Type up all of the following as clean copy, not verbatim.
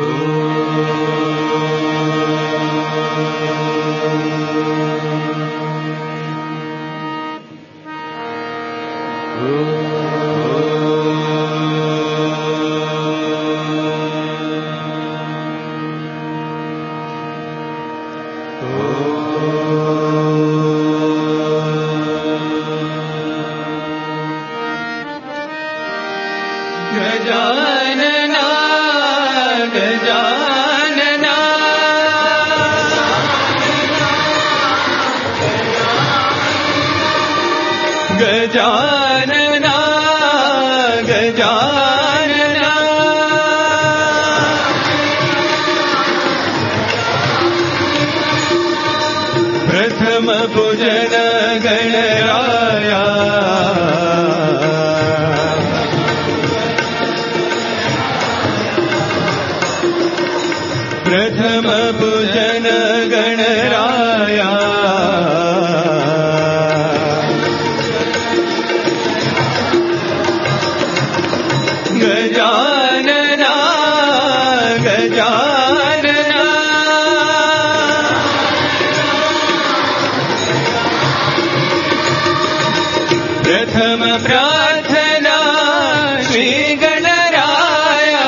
गजानना गजानना गजानना गजानना प्रथम पूजन गणराया प्रथम पूजन गणराया गजानना गजानना प्रथम प्रार्थना श्री गणराया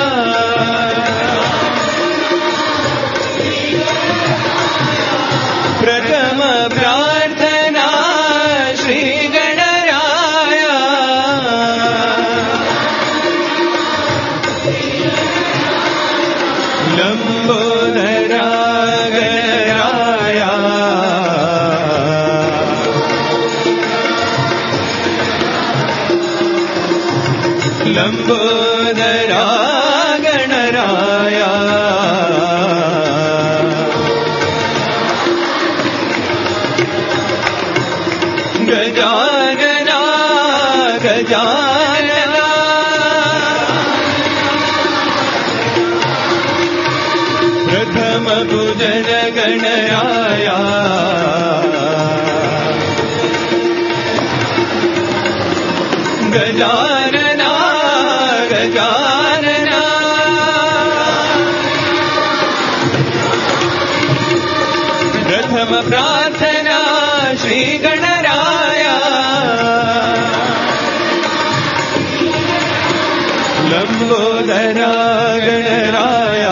प्रथम प्रार्थना श्री गणराया लंबोदरा गणराया लंबोदरा गणराया गजानना गजानना प्रथम पूजन गणराया गजानना गजानना प्रथम प्रार्थना श्री गणराया लंबोदरा गणराया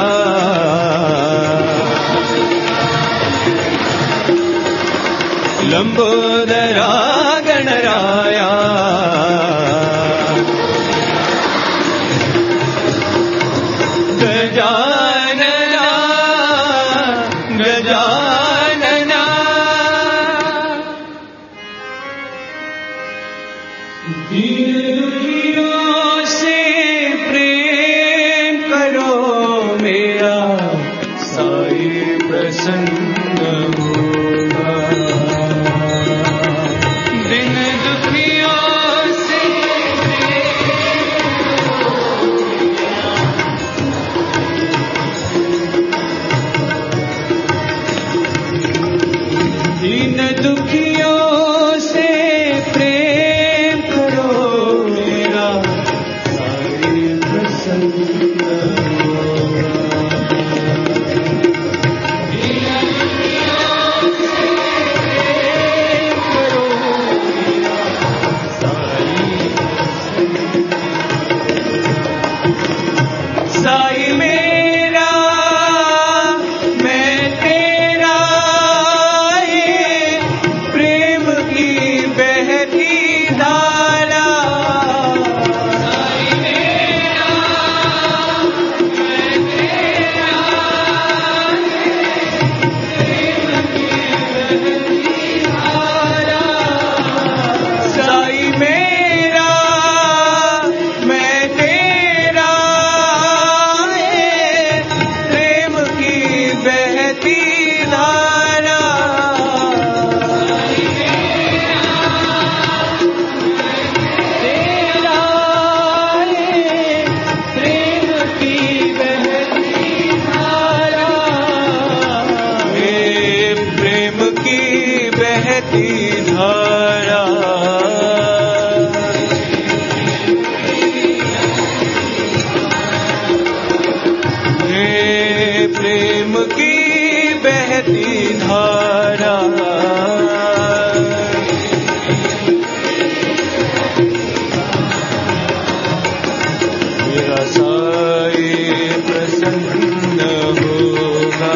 लंबोदरा गणराया गजानना गजानना दीनों से प्रेम करो मेरा साई प्रसन्न होगा दिन दुखियों से मेरा साई प्रसन्न होगा।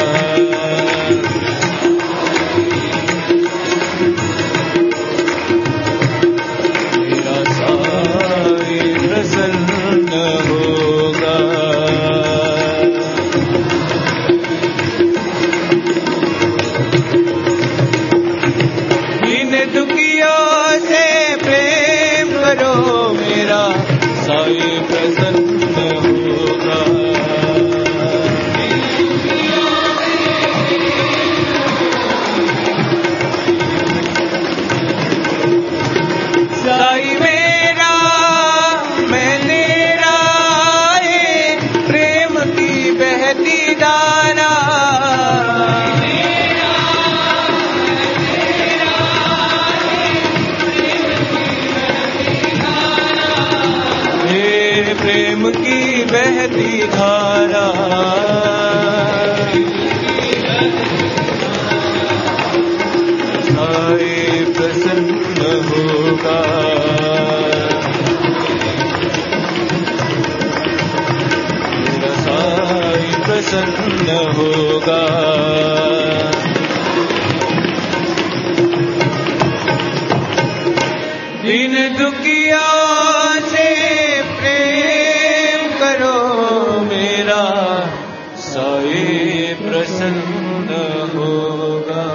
मेरा साई प्रसन्न होगा। इन दुखियों से प्रेम करो, मेरा साई प्रसन्न होगा। साई मेरा मैं तेरा है, प्रेम की बहती धारा। प्रेम की बहती धारा। साई प्रसन्न होगा। मेरा साई प्रसन्न होगा। इन दुखियों से प्रेम करो, मेरा साई प्रसन्न होगा।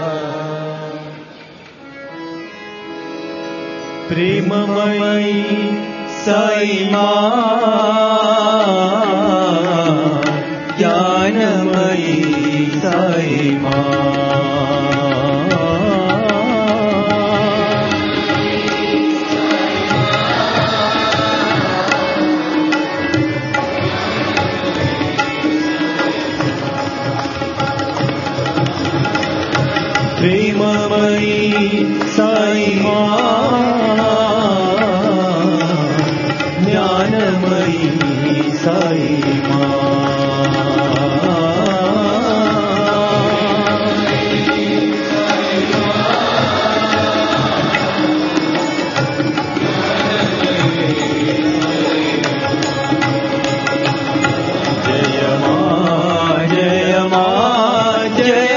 प्रेममयी साई माँ, ज्ञानमयी साई माँ, प्रेममयी साई माँ, ज्ञानमयी साई माँ, जय माँ जय माँ जय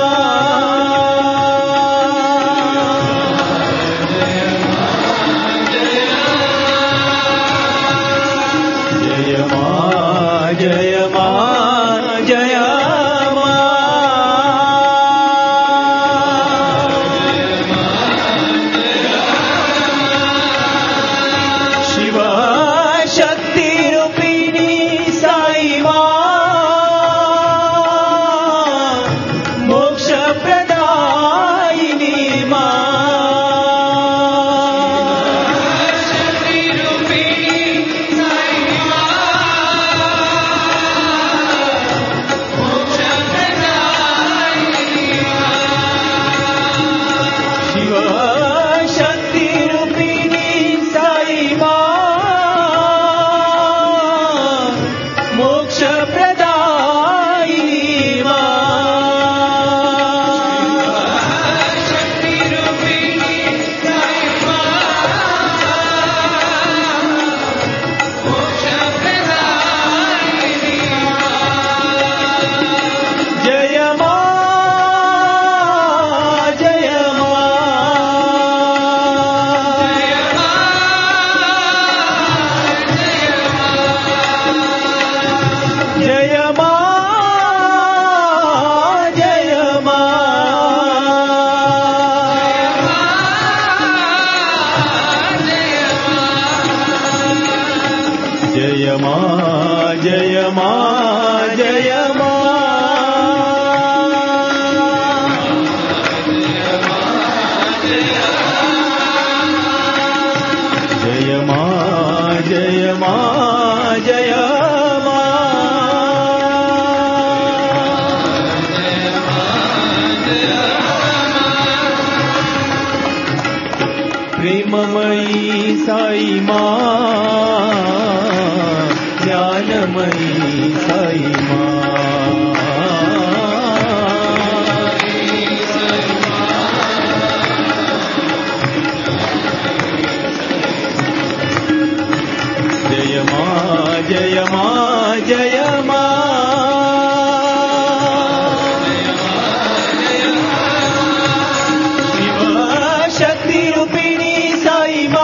प्रेममयी साई माँ, ज्ञानमयी साई माँ, जय माँ జయ మా జయ మా శక్తి రూపిణి సాయి మా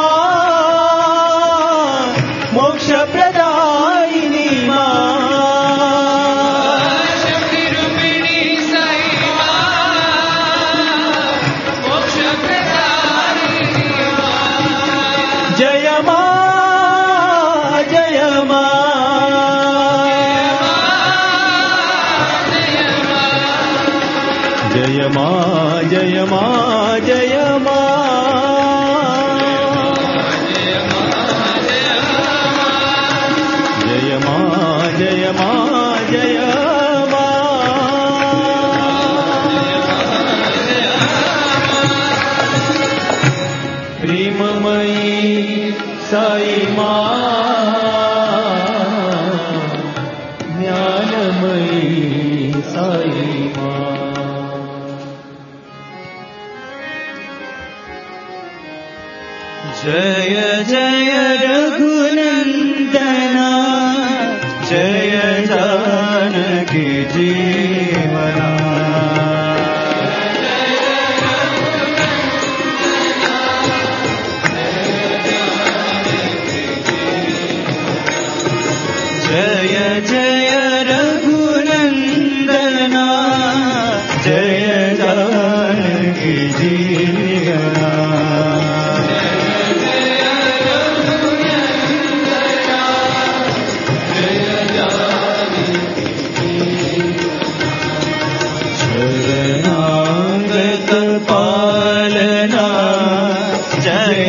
మోక్ష ప్రదాయిని మా శక్తి రూపిణి సాయి మా మోక్ష ప్రదాయిని మా జయ మా జయ మా జయ మా జయ మా జయ మా జయ మా జయ మా జయ మా ప్రేమమయీ సాయి మా జ్ఞానమయీ సాయి మా జయ జయ రఘునందనా జయ జానకి జీవనా జయ జయ రఘునందనా జయ జానకి జీవనా शरणागत पालना जय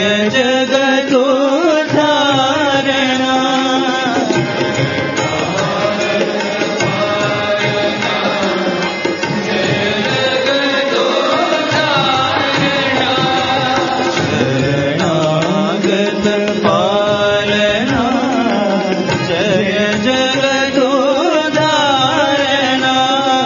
जगतोद्धारणा शरणागत पालना जय जगतोद्धारणा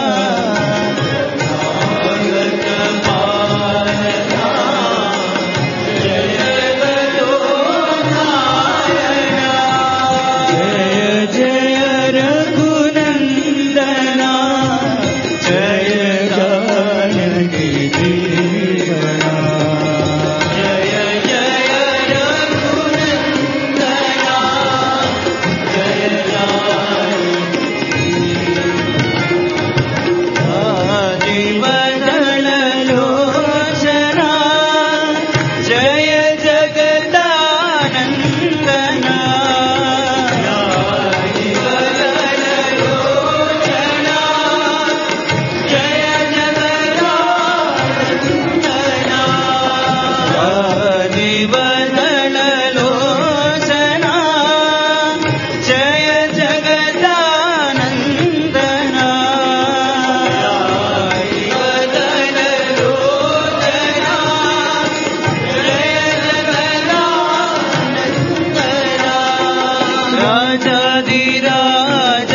राजाधिराज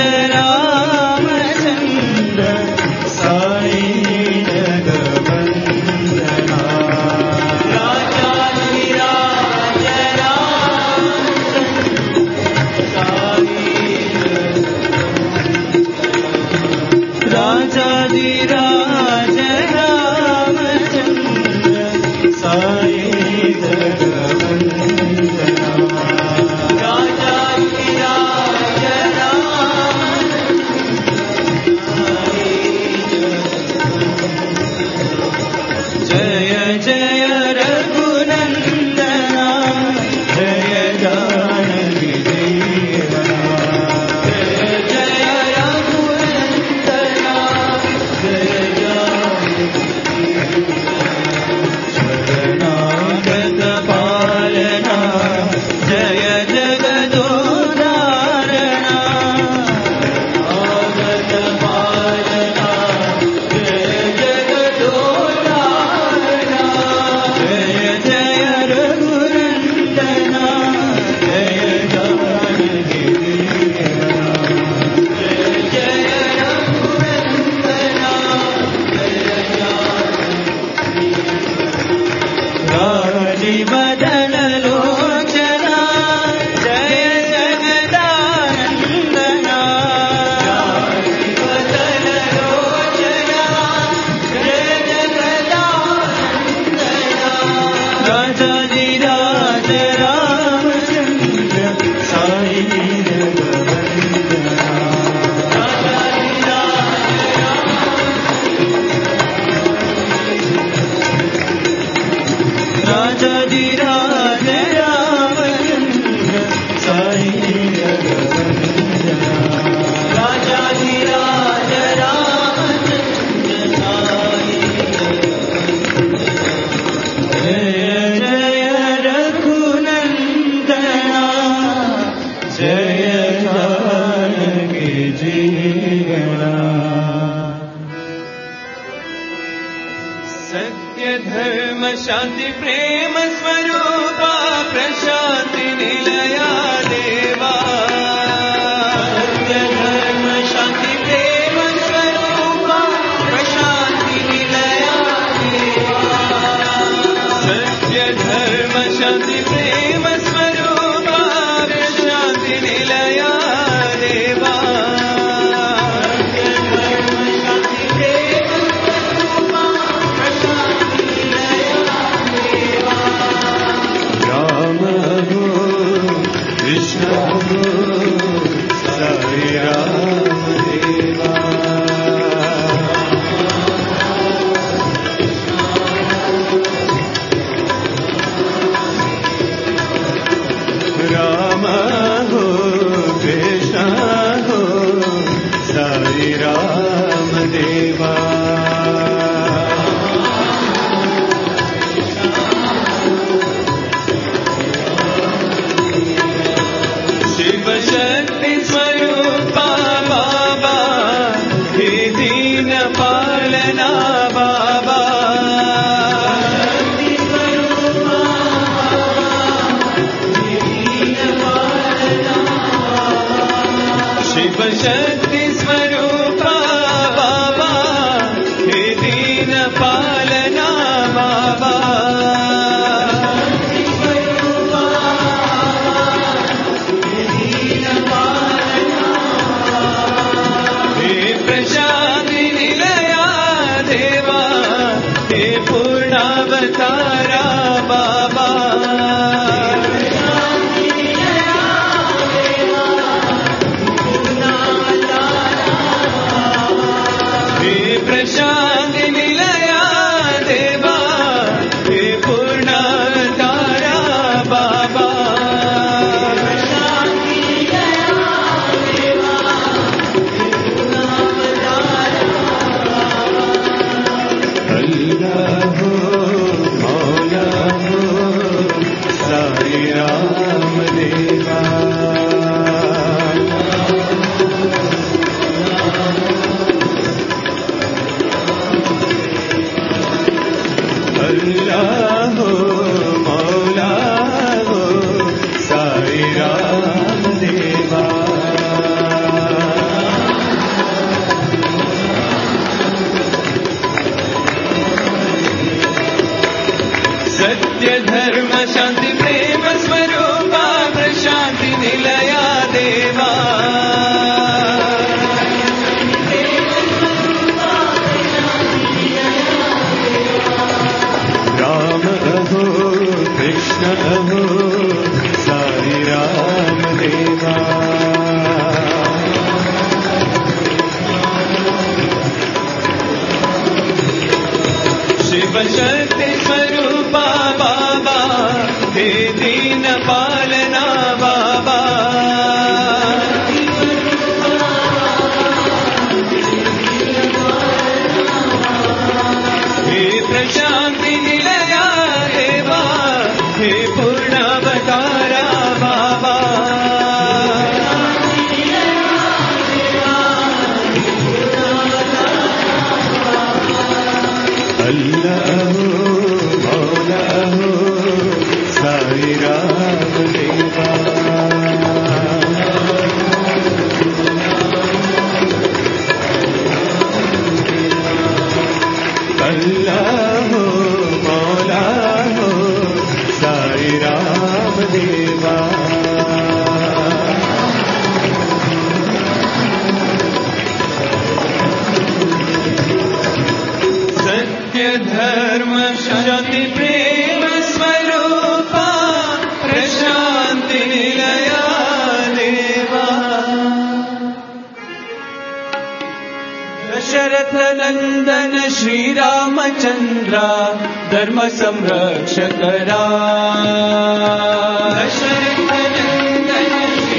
रामचंद्र साई जगवंदना राजाधिराज रामचंद्र साई राजाधिराज रामचंद्र साई जगवंदना जय जय रघुनंदना जय जानकी जीवना जय जय रघुनंदना जय शांति प्रेम स्वरूपा प्रशांति निलया देवा सत्य धर्म शांति प्रेम स्वरूपा प्रशांति निलया देवा सत्य धर्म शांति प्रेम स्वरूपा प्रशांति निलया देवा शक्ति स्वरूपा बाबा हे दीन पालना बाबा हे प्रशांति निलया देवा हे पूर्णावतारा बाबा प्रशांति निलया देवा हे पूर्णतारा बाबा अल्लाह हो मौला हो साई राम देवा अल्लाह हो मौला हो साई राम देवा सत्य धर्म शांति प्रेम स्वरूपा प्रशांति निलया देवा राम अहो कृष्ण अहो साई राम देवा शिव शक्ति स्वरूपा बाबा हे दीन पालना बाबा हे प्रशांति निलया देवा हे पूर्णावतारा बाबा अल्लाह हो मौला हो साई राम देवा अल्लाह हो मौला हो साई राम देवा सत्य धर्म शांति प्रेम स्वरूपा प्रशांति निलया देवा दशरथ नंदन श्री रामचंद्र धर्म संरक्षकरा दशरथ नंदन श्री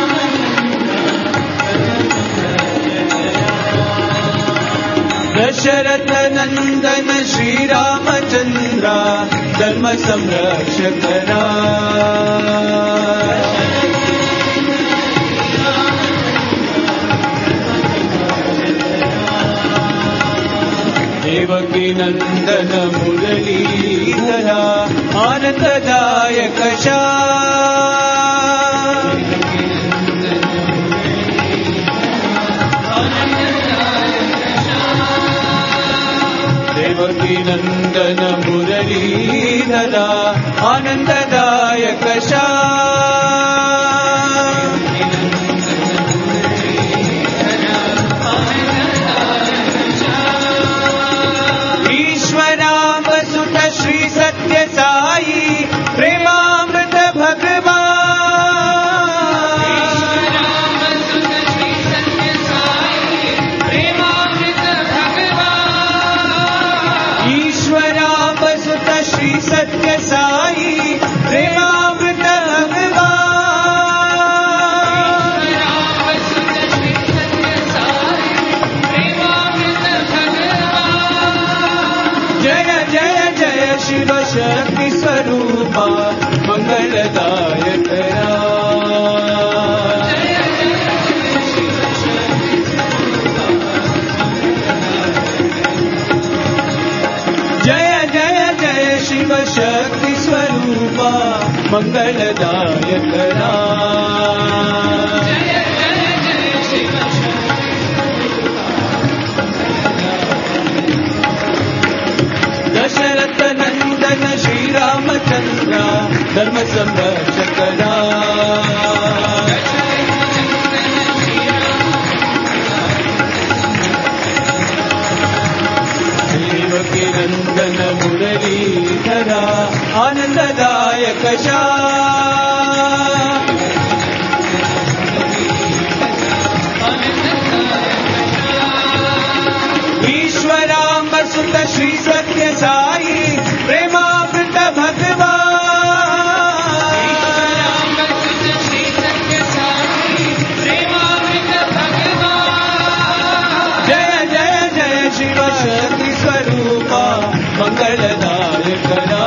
दशरथ नंदन श्री रामचंद्र धर्म संरक्षकरा हे देवकी नंदन मुरलीधरा आनंददायक देवकी नंदन मुरलीधरा आनंददायक ईश्वरामसुत श्री सत्य साई प्रेमामृत ईश्वरामसुत श्री सत्य साई प्रेमामृत जय जय जय शिव शक्ति स्वरूपा मंगलदायक जय जय जय शिव शक्ति स्वरूपा मंगलदायक दशरथ नंदन श्री रामचंद्र धर्म संरक्षक देवकी नंदन मुरलीधरा आनंददायक ईश्वरामसुत श्री सत्य साई प्रेमामृत जय जय जय शिव शक्ति स्वरूपा मंगलदायक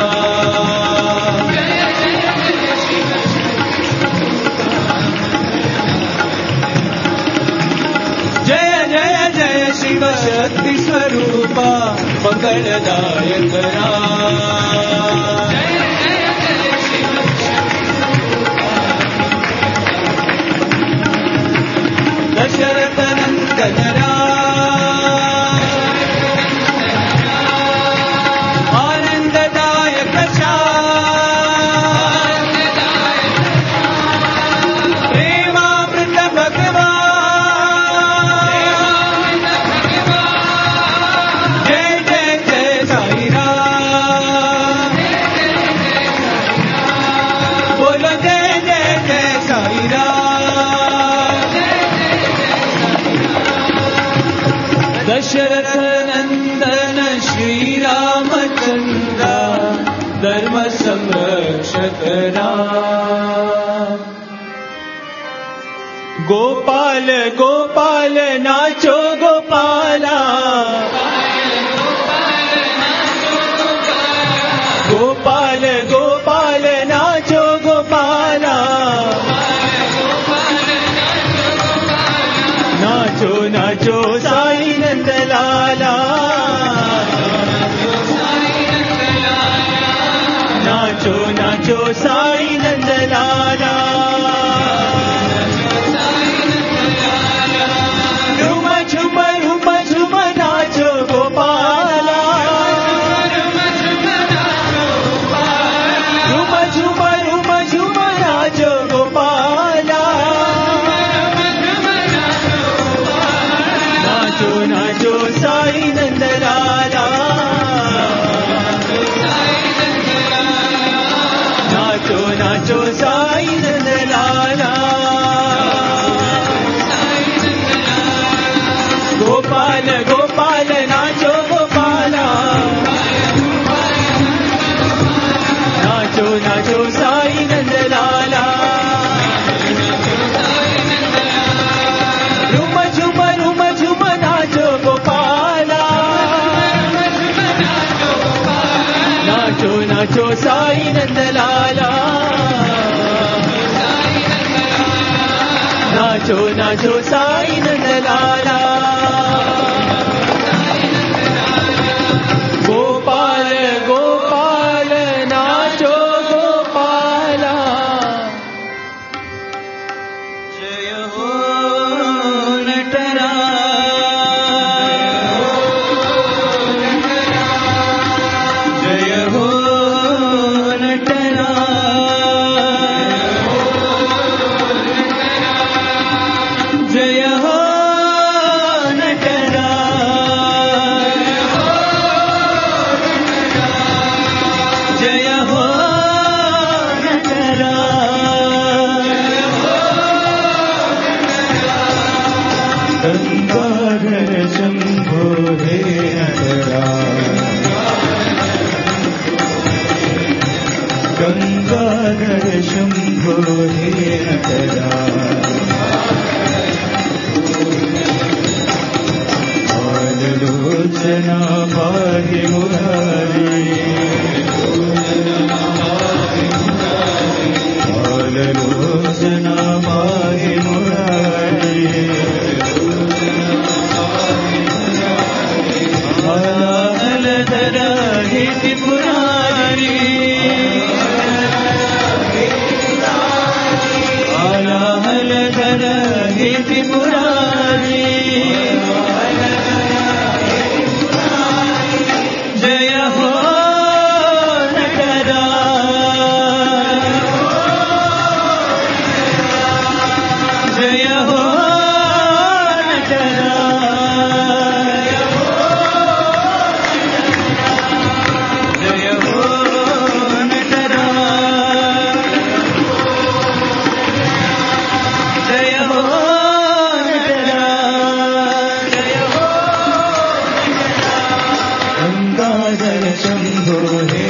जय जय जय शिव शक्ति स्वरूपा मंगलदायक दशरथ नंदन आनंददायक प्रेमामृत जय जय जय साई राम बोलो जय जय जय साई राम दशरथ नंदन श्री रामचंद्र धर्म संरक्षक गोपाल गोपाल नाचो गोपाला गोपाल गोपाल नाचो गोपाला नाचो नाचो साई नंदलाला नाचो नाचो साई नंदलाला झूम झूम झूम झूम नाचो गोपाला झूम झूम झूम झूम नाचो गोपाला नाचो नाचो साई नंदलाला नाचो नाचो साई नंदलाला गोपाल गोपाल नाचो गोपाला नाचो नाचो साई नंदलाला झूम झूम झूम झूम नाचो गोपाला नाचो नाचो साई नंदलाला नाचो नाचो साई नंदलाला जय हो नटराज, जय हो नटराज, जय हो नटराज, जय हो गंगाधर शंभो हे नटराज, गंगाधर शंभो हे नटराज, आलोचना पाहि मुरारी, आलोचना पाहि मुरारी, हलधर हे त्रिपुरारी, हलधर हे त्रिपुरारी, जय हो नटराज, जय हो शंभो हे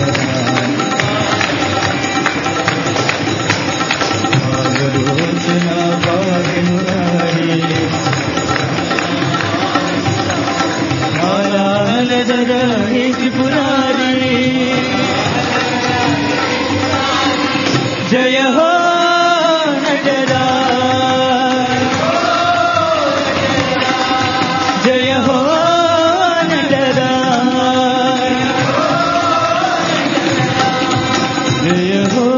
आलोचना पाहि मुरारी, हलधर हे त्रिपुरारी, जय हो नटराज, जय हो नटराज, जय हो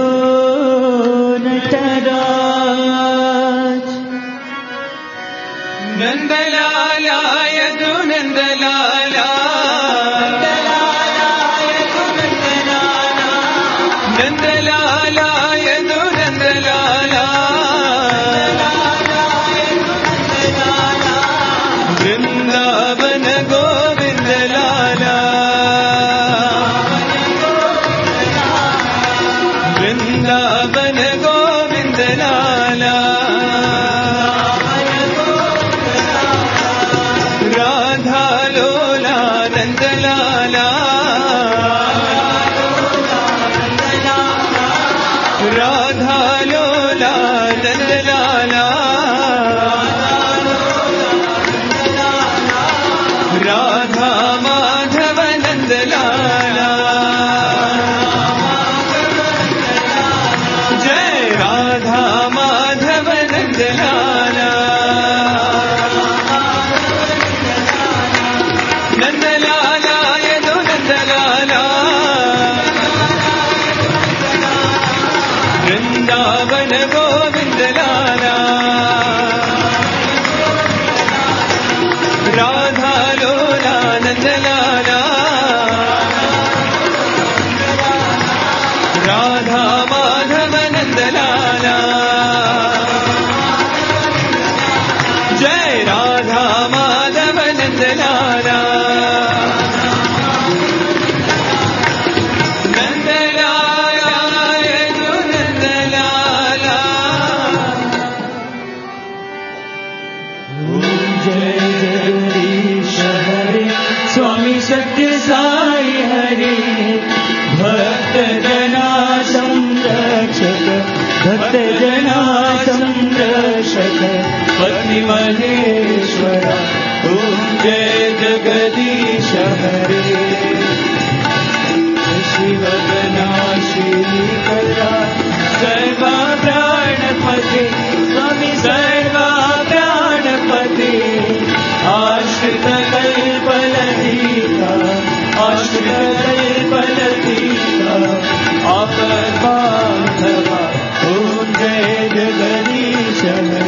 नटराज। नंदलाला यदु नंदलाला, नंदलाला यदु नंदलाला, वृंदावन गोविंद लाला, वृंदावन गोविंद लाला, राधा लोला नंद लाला, राधा लोला नंद लाला, राधा माधव नंद लाला, जय राधा माधव नंद लाला, नंद लाला यदु नंद लाला, वृंदावन गोविंद लाला, राधा लोला नंद लाला, राधा माधव नंद लाला, जय राधा माधव नंद लाला, नंद लाला यदु नंद लाला। जय जगदीश हरे स्वामी सत्य साई हरे, भक्त जना संरक्षक, भक्त जना संरक्षक, पत्नी महेश्वरा, ओम जय जगदीश हरे, शिव विनाशी करा सर्वा प्राणपते, स्वामी सर्वा प्राणपते, आश्रित कल्पलतीका, आश्रित कल्पलतीका, आपद्बांधवा, ओम जय जगदीश हरे।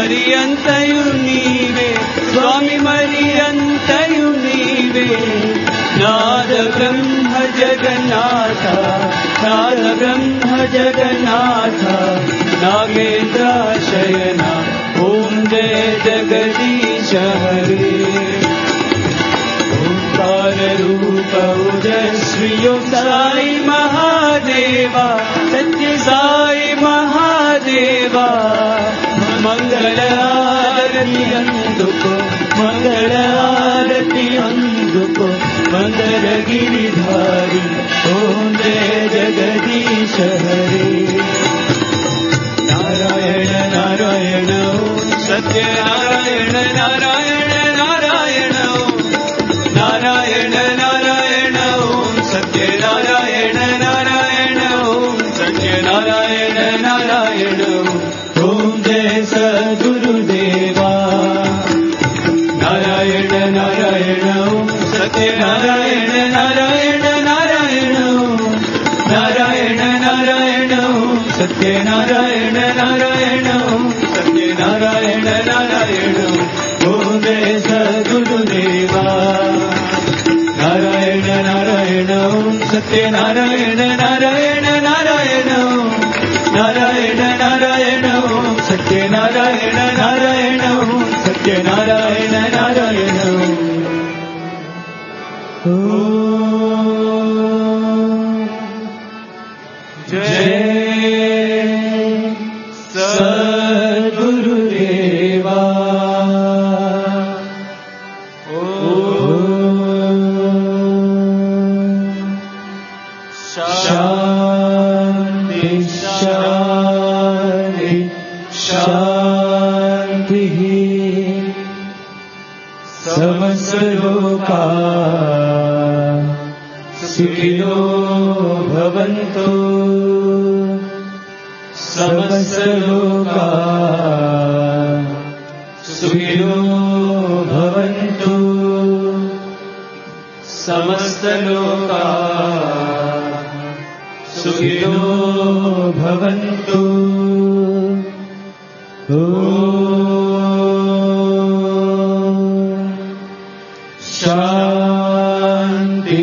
మరి అంతయు నీవే స్వామి మరి అంతయు నీవే నాద బ్రహ్మ జగన్నాథ నాద బ్రహ్మ జగన్నాథ నాగేంద్ర శయన ఓం జయ జగదీశ హరే ఓంకార రూప ఓజస్వియో సాయి మహాదేవా సత్య సాయి మహాదేవా మంగళ ఆరతి అందుకో మంగళ ఆరతి అందుకో మంగళ గిరిధారి ఓం జయ జగదీశ హరే నారాయణ నారాయణ సత్య నారాయణ నారాయణ నారాయణ నారాయణ నారాయణ ఓం సత్య నారాయణ నారాయణ ఓం సత్య నారాయణ నారాయణ ఓం జయ సద్గురుదేవా నారాయణ నారాయణ ఓం సత్య నారాయణ నారాయణ నారాయణ నారాయణ నారాయణ ఓం సత్య నారాయణ నారాయణ ఓం సత్య నారాయణ నారాయణ ఓం జయ సద్గురుదేవా నారాయణ నారాయణ ఓం సత్య నారాయణ నారాయణ నారాయణ నారాయణ నారాయణ ఓం సత్య నారాయణ నారాయణ ఓం సత్య నారాయణ నారాయణ జయ సద్గురుదేవా శాంతి శాంతి శాంతి సమస్త లోకా సుఖినో భవంతు సమస్త లోకా సుఖినో భవంతు సమస్త లోకా సుఖినో భవంతు శాంతి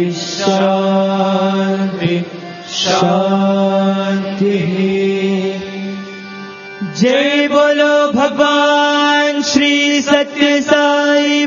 శాంతి శాంతి जय बोलो भगवान श्री सत्य साई